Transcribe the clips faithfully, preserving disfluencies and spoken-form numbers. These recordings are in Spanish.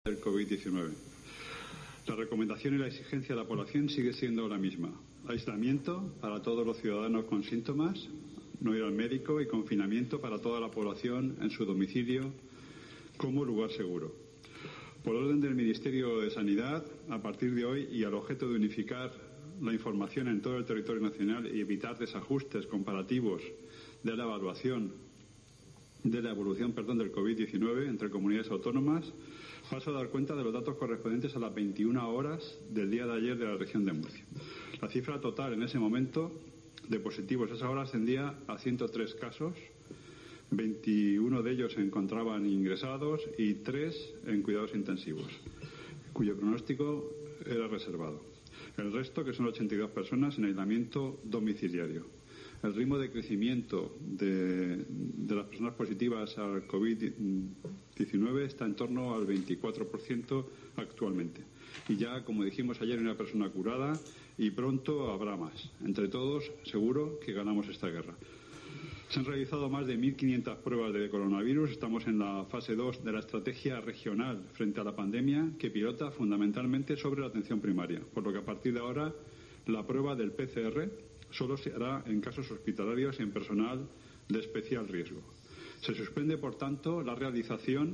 del COVID diecinueve. La recomendación y la exigencia de la población sigue siendo la misma. Aislamiento para todos los ciudadanos con síntomas, no ir al médico, y confinamiento para toda la población en su domicilio como lugar seguro. Por orden del Ministerio de Sanidad, a partir de hoy y al objeto de unificar la información en todo el territorio nacional y evitar desajustes comparativos de la evaluación de la evolución perdón, del COVID diecinueve entre comunidades autónomas, paso a dar cuenta de los datos correspondientes a las veintiuna horas del día de ayer de la región de Murcia. La cifra total en ese momento de positivos a esa hora ascendía a ciento tres casos, veintiuno de ellos se encontraban ingresados y tres en cuidados intensivos, cuyo pronóstico era reservado. El resto, que son ochenta y dos personas, en aislamiento domiciliario. El ritmo de crecimiento de, de las personas positivas al COVID diecinueve está en torno al veinticuatro por ciento actualmente. Y ya, como dijimos ayer, hay una persona curada y pronto habrá más. Entre todos, seguro que ganamos esta guerra. Se han realizado más de mil quinientas pruebas de coronavirus. Estamos en la fase dos de la estrategia regional frente a la pandemia, que pilota fundamentalmente sobre la atención primaria. Por lo que a partir de ahora, la prueba del P C R solo se hará en casos hospitalarios y en personal de especial riesgo. Se suspende, por tanto, la realización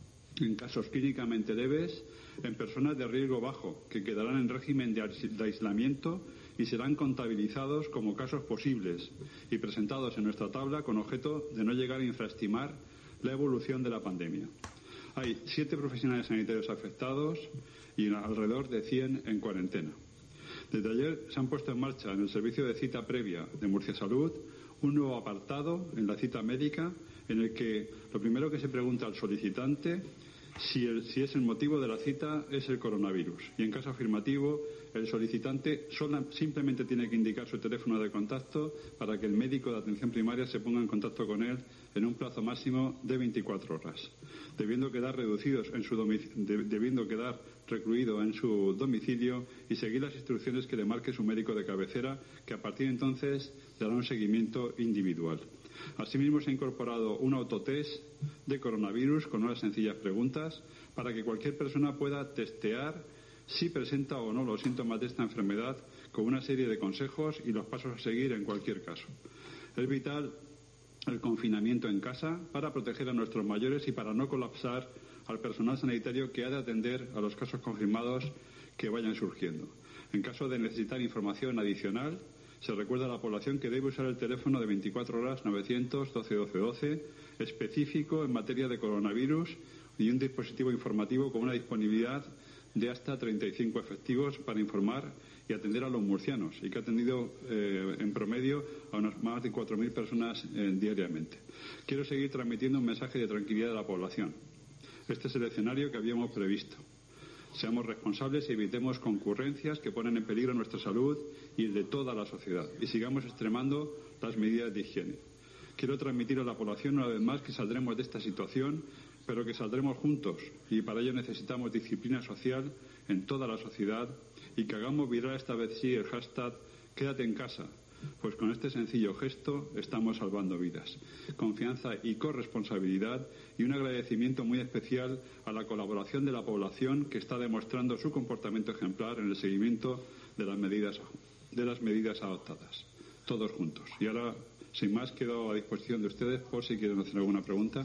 en casos clínicamente leves en personas de riesgo bajo, que quedarán en régimen de aislamiento y serán contabilizados como casos posibles y presentados en nuestra tabla con objeto de no llegar a infraestimar la evolución de la pandemia. Hay siete profesionales sanitarios afectados y alrededor de cien en cuarentena. Desde ayer se han puesto en marcha en el servicio de cita previa de Murcia Salud un nuevo apartado en la cita médica en el que lo primero que se pregunta al solicitante si, el, si es el motivo de la cita es el coronavirus, y en caso afirmativo el solicitante sola, simplemente tiene que indicar su teléfono de contacto para que el médico de atención primaria se ponga en contacto con él en un plazo máximo de veinticuatro horas, debiendo quedar reducidos en su domic- de, debiendo quedar recluido en su domicilio y seguir las instrucciones que le marque su médico de cabecera, que a partir de entonces dará un seguimiento individual. Asimismo, se ha incorporado un autotest de coronavirus con unas sencillas preguntas para que cualquier persona pueda testear si presenta o no los síntomas de esta enfermedad, con una serie de consejos y los pasos a seguir en cualquier caso. Es vital el confinamiento en casa para proteger a nuestros mayores y para no colapsar al personal sanitario que ha de atender a los casos confirmados que vayan surgiendo. En caso de necesitar información adicional, se recuerda a la población que debe usar el teléfono de veinticuatro horas novecientos doce doce doce, específico en materia de coronavirus, y un dispositivo informativo con una disponibilidad de hasta treinta y cinco efectivos para informar y atender a los murcianos, y que ha atendido eh, en promedio a unas más de cuatro mil personas eh, diariamente. Quiero seguir transmitiendo un mensaje de tranquilidad a la población. Este es el escenario que habíamos previsto. Seamos responsables y evitemos concurrencias que ponen en peligro nuestra salud y el de toda la sociedad, y sigamos extremando las medidas de higiene. Quiero transmitir a la población una vez más que saldremos de esta situación, pero que saldremos juntos, y para ello necesitamos disciplina social en toda la sociedad, y que hagamos viral esta vez sí el hashtag Quédate en casa, pues con este sencillo gesto estamos salvando vidas. Confianza y corresponsabilidad, y un agradecimiento muy especial a la colaboración de la población, que está demostrando su comportamiento ejemplar en el seguimiento de las medidas, de las medidas adoptadas. Todos juntos. Y ahora, sin más, quedo a disposición de ustedes por si quieren hacer alguna pregunta.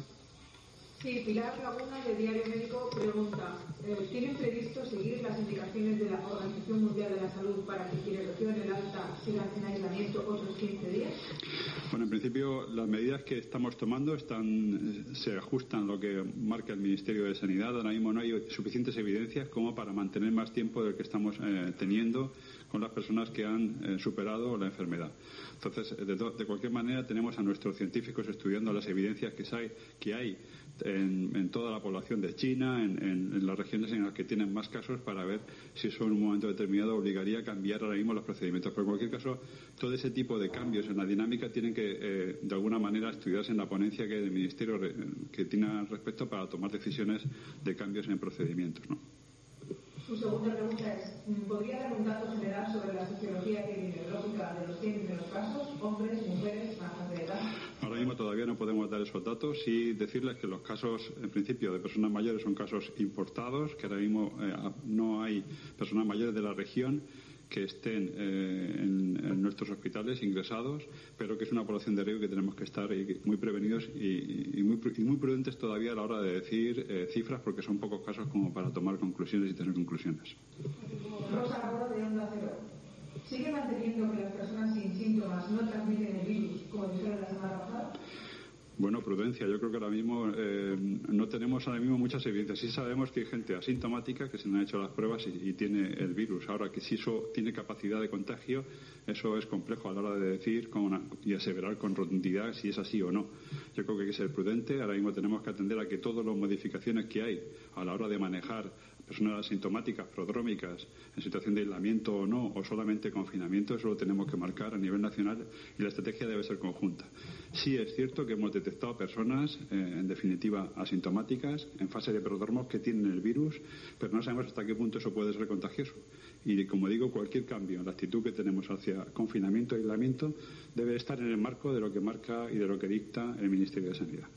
Sí, Pilar Laguna, de Diario Médico, pregunta: eh, ¿tienen previsto seguir las indicaciones de la Organización Mundial de la Salud para que quienes reciban el alta sigan en aislamiento otros quince días? Bueno, en principio las medidas que estamos tomando están, se ajustan a lo que marca el Ministerio de Sanidad. Ahora mismo no hay suficientes evidencias como para mantener más tiempo del que estamos eh, teniendo con las personas que han eh, superado la enfermedad. Entonces, de, de cualquier manera, tenemos a nuestros científicos estudiando las evidencias que hay, que hay en, en toda la población de China, en, en, en las regiones en las que tienen más casos, para ver si eso en un momento determinado obligaría a cambiar ahora mismo los procedimientos. Pero en cualquier caso, todo ese tipo de cambios en la dinámica tienen que, eh, de alguna manera, estudiarse en la ponencia que el Ministerio re, que tiene al respecto para tomar decisiones de cambios en procedimientos, ¿no? Su segunda pregunta es, ¿podría dar un dato general sobre la sociología epidemiológica de los cien primeros casos, hombres, mujeres, franjas de edad? Ahora mismo todavía no podemos dar esos datos y decirles que los casos, en principio, de personas mayores son casos importados, que ahora mismo eh, no hay personas mayores de la región que estén eh, en, en nuestros hospitales ingresados, pero que es una población de riesgo que tenemos que estar muy prevenidos y, y, muy, y muy prudentes todavía a la hora de decir eh, cifras, porque son pocos casos como para tomar conclusiones y tener conclusiones. Rosa Roda, de Onda Cero. ¿Sigue manteniendo que las personas sin síntomas no transmiten el virus, como dijeron la semana pasada? Bueno, prudencia. Yo creo que ahora mismo eh, no tenemos ahora mismo muchas evidencias. Sí sabemos que hay gente asintomática que se le han hecho las pruebas y, y tiene el virus. Ahora, que si eso tiene capacidad de contagio, eso es complejo a la hora de decir con una, y aseverar con rotundidad si es así o no. Yo creo que hay que ser prudente. Ahora mismo tenemos que atender a que todas las modificaciones que hay a la hora de manejar personas asintomáticas, prodrómicas, en situación de aislamiento o no, o solamente confinamiento, eso lo tenemos que marcar a nivel nacional y la estrategia debe ser conjunta. Sí es cierto que hemos detectado personas, eh, en definitiva, asintomáticas, en fase de prodromos que tienen el virus, pero no sabemos hasta qué punto eso puede ser contagioso. Y, como digo, cualquier cambio en la actitud que tenemos hacia confinamiento e aislamiento debe estar en el marco de lo que marca y de lo que dicta el Ministerio de Sanidad.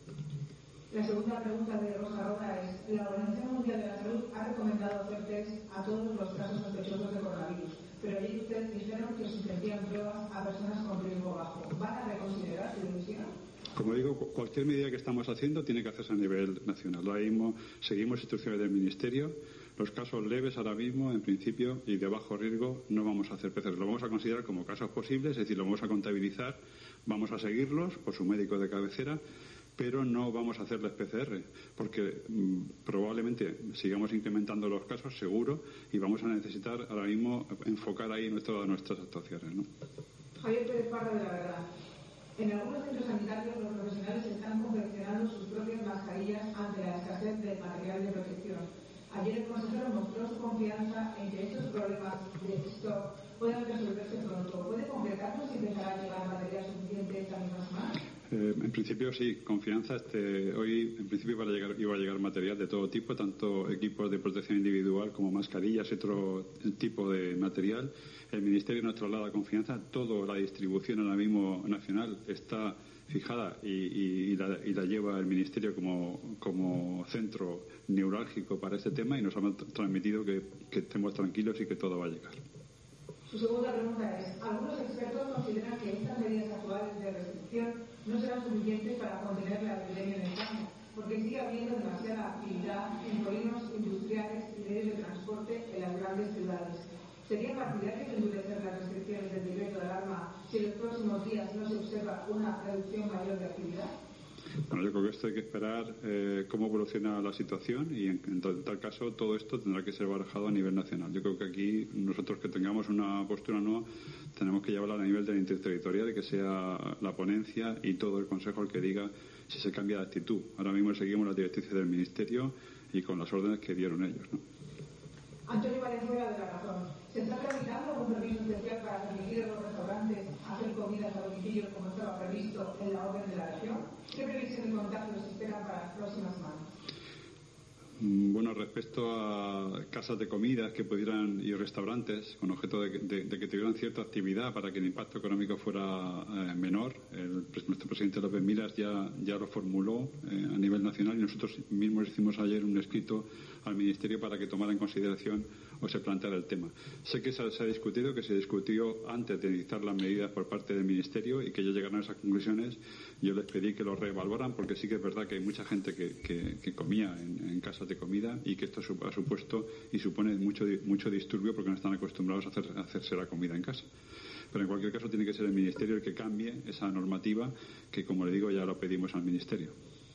La segunda pregunta de Rosa Roda es, la Organización Mundial de la Salud ha recomendado hacer test a todos los casos sospechosos de coronavirus, pero ayer ustedes dijeron que suspendían pruebas a personas con riesgo bajo. ¿Van a reconsiderar su decisión? Como digo, cualquier medida que estamos haciendo tiene que hacerse a nivel nacional. Ahora mismo seguimos instrucciones del Ministerio. Los casos leves ahora mismo, en principio, y de bajo riesgo, no vamos a hacer P C R. Lo vamos a considerar como casos posibles, es decir, lo vamos a contabilizar, vamos a seguirlos por su médico de cabecera, pero no vamos a hacerles P C R, porque mmm, probablemente sigamos incrementando los casos, seguro, y vamos a necesitar ahora mismo enfocar ahí nuestro, nuestras actuaciones, ¿no? Javier Pérez Parra, de La Verdad. En algunos centros sanitarios los profesionales están confeccionando sus propias mascarillas ante la escasez de material de protección. Ayer el consejero mostró su confianza en que estos problemas de stock puedan resolverse pronto. ¿Puede concretarnos si empezará a llegar material suficiente esta misma semana? Eh, en principio sí, confianza. Este, hoy en principio iba a, llegar, iba a llegar material de todo tipo, tanto equipos de protección individual como mascarillas y otro tipo de material. El Ministerio nos traslada confianza. Toda la distribución ahora mismo nacional está fijada y, y, y, la, y la lleva el Ministerio como, como centro neurálgico para este tema y nos han transmitido que, que estemos tranquilos y que todo va a llegar. Su segunda pregunta es, algunos expertos consideran que estas medidas actuales de restricción no serán suficientes para contener la epidemia en España, porque sigue habiendo demasiada actividad en polígonos industriales y medios de transporte en las grandes ciudades. ¿Sería partidario de endurecer las restricciones del decreto de alarma si en los próximos días no se observa una reducción mayor de actividad? Bueno, yo creo que esto hay que esperar eh, cómo evoluciona la situación y en, en, tal, en tal caso todo esto tendrá que ser barajado a nivel nacional. Yo creo que aquí nosotros que tengamos una postura nueva tenemos que llevarla a nivel del interterritorial y que sea la ponencia y todo el Consejo el que diga si se cambia de actitud. Ahora mismo seguimos las directrices del Ministerio y con las órdenes que dieron ellos, ¿no? Antonio Valenzuela, de La Razón. ¿Se está tramitando un permiso especial para permitir a los restaurantes hacer comidas a domicilio como estaba previsto en la orden de la región? ¿Qué previsiones de contagio se esperan para las próximas semanas? Bueno, respecto a casas de comidas que pudieran y restaurantes con objeto de, de, de que tuvieran cierta actividad para que el impacto económico fuera eh, menor, el, nuestro presidente López Miras ya, ya lo formuló eh, a nivel nacional y nosotros mismos hicimos ayer un escrito al Ministerio para que tomara en consideración o se planteara el tema. Sé que se, se ha discutido, que se discutió antes de dictar las medidas por parte del Ministerio y que ellos llegaron a esas conclusiones. Yo les pedí que lo reevaluaran porque sí que es verdad que hay mucha gente que, que, que comía en, en casas de comida y que esto ha supuesto y supone mucho, mucho disturbio porque no están acostumbrados a, hacer, a hacerse la comida en casa. Pero en cualquier caso tiene que ser el Ministerio el que cambie esa normativa que, como le digo, ya lo pedimos al Ministerio.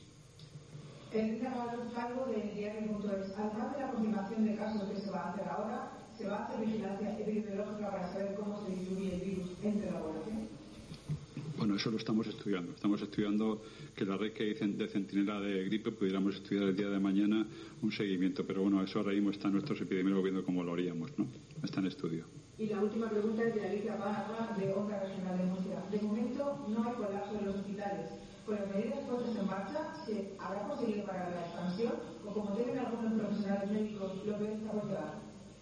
Elena Calvo, de diario punto es. Además de la confirmación de casos que se va a hacer ahora, ¿se va a hacer vigilancia epidemiológica para saber cómo se distribuye el virus entre la población? Bueno, eso lo estamos estudiando. Estamos estudiando que la red que dicen de centinela de gripe pudiéramos estudiar el día de mañana un seguimiento. Pero bueno, eso ahora mismo están nuestros epidemiólogos viendo cómo lo haríamos, ¿no? Está en estudio. Y la última pregunta es de Alicia Párraga, de Onda Regional de Murcia. De momento no hay colapso en los hospitales. Con las medidas puestas en marcha, ¿se habrá conseguido parar la expansión? O como tienen algunos profesionales médicos, lo que está por llegar?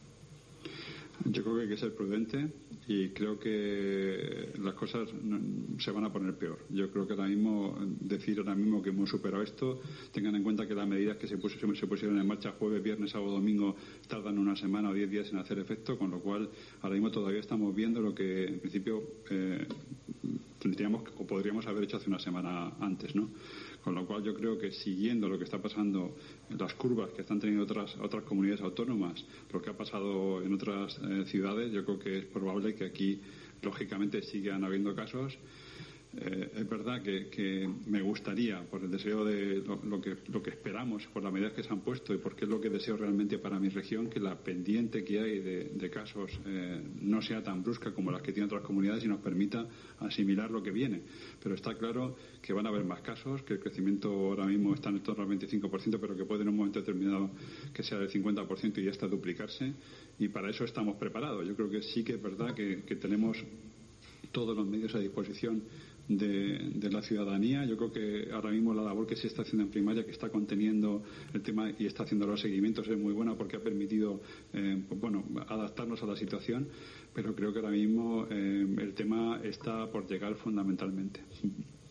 Yo creo que hay que ser prudente y creo que las cosas se van a poner peor. Yo creo que ahora mismo, decir ahora mismo que hemos superado esto, tengan en cuenta que las medidas que se, pus se pusieron en marcha jueves, viernes, sábado, domingo tardan una semana o diez días en hacer efecto, con lo cual ahora mismo todavía estamos viendo lo que en principio eh, tendríamos o podríamos haber hecho hace una semana antes, ¿no? Con lo cual yo creo que siguiendo lo que está pasando, las curvas que están teniendo otras otras comunidades autónomas, lo que ha pasado en otras eh, ciudades, yo creo que es probable que aquí, lógicamente, sigan habiendo casos. Eh, es verdad que, que me gustaría, por el deseo de lo, lo, que, lo que esperamos, por las medidas que se han puesto y porque es lo que deseo realmente para mi región, que la pendiente que hay de, de casos eh, no sea tan brusca como las que tienen otras comunidades y nos permita asimilar lo que viene. Pero está claro que van a haber más casos, que el crecimiento ahora mismo está en torno al veinticinco por ciento, pero que puede en un momento determinado que sea del cincuenta por ciento y hasta duplicarse, y para eso estamos preparados. Yo creo que sí que es verdad que, que tenemos todos los medios a disposición De, de la ciudadanía. Yo creo que ahora mismo la labor que se está haciendo en primaria, que está conteniendo el tema y está haciendo los seguimientos, es muy buena porque ha permitido eh, pues bueno, adaptarnos a la situación, pero creo que ahora mismo eh, el tema está por llegar fundamentalmente.